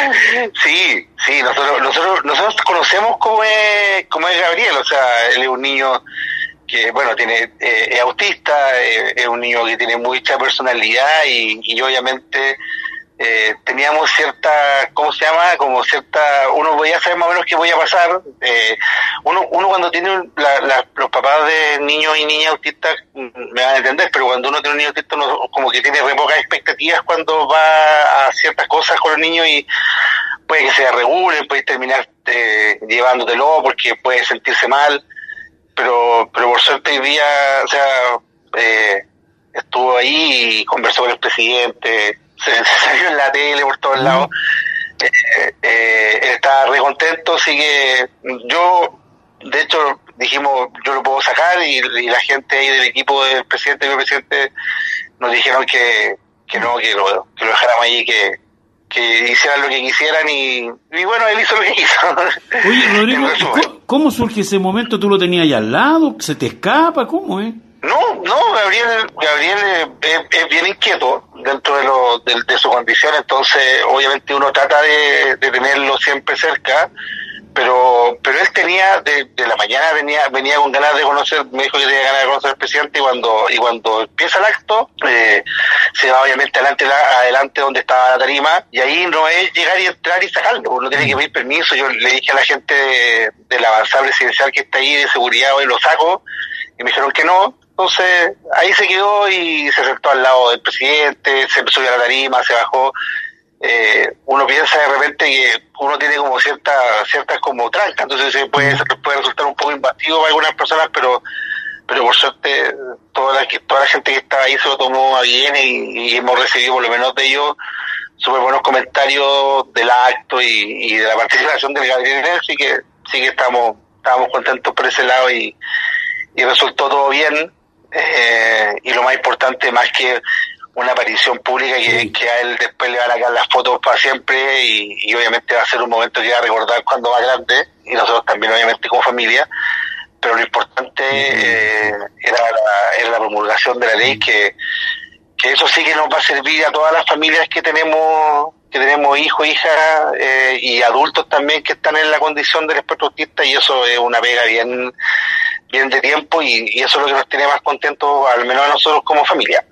Sí, nosotros conocemos cómo es Gabriel, o sea, él es un niño que, bueno, es autista, es un niño que tiene mucha personalidad y obviamente teníamos cierta, ¿cómo se llama? Como cierta, uno podía saber más o menos qué podía pasar. Uno cuando tiene los papás de niños y niñas autistas me van a entender, pero cuando uno tiene un niño autista uno como que tiene re pocas expectativas cuando va a ciertas cosas con los niños y puede que se regulen, puede terminar llevándotelo porque puede sentirse mal, pero por suerte hoy día, o sea, estuvo ahí y conversó con el presidente, se salió en la tele por todos lados, él está re contento, así que yo, de hecho, dijimos, yo lo puedo sacar y la gente ahí del equipo del presidente y el presidente nos dijeron que no, que lo dejáramos ahí, que hicieran lo que quisieran y bueno, él hizo lo que quiso. Oye, Rodrigo, ¿cómo surge ese momento? ¿Tú lo tenías allá al lado? ¿Se te escapa? ¿Cómo es? No, Gabriel es bien inquieto dentro de su condición, entonces obviamente uno trata de tenerlo siempre cerca, pero él tenía, de la mañana venía con ganas de conocer, me dijo que tenía ganas de conocer al presidente y cuando empieza el acto, se va obviamente adelante donde estaba la tarima, y ahí no es llegar y entrar y sacarlo, uno tiene que pedir permiso. Yo le dije a la gente de la avanzada presidencial que está ahí de seguridad, hoy lo saco, y me dijeron que no. Entonces ahí se quedó y se sentó al lado del presidente, se subió a la tarima, se bajó. Uno piensa de repente que uno tiene como ciertas como trancas, entonces puede resultar un poco invasivo para algunas personas, pero por suerte toda la gente que estaba ahí se lo tomó a bien y hemos recibido por lo menos de ellos súper buenos comentarios del acto y de la participación del Gabriel, así que estábamos contentos por ese lado y resultó todo bien, y lo más importante, más que una aparición pública, que a él después le van a quedar las fotos para siempre y obviamente va a ser un momento que va a recordar cuando va grande, y nosotros también obviamente como familia, pero lo importante era la promulgación de la ley, que eso sí que nos va a servir a todas las familias que tenemos hijos, hijas, y adultos también que están en la condición del espectro autista, y eso es una pega bien de tiempo y eso es lo que nos tiene más contentos, al menos a nosotros como familia.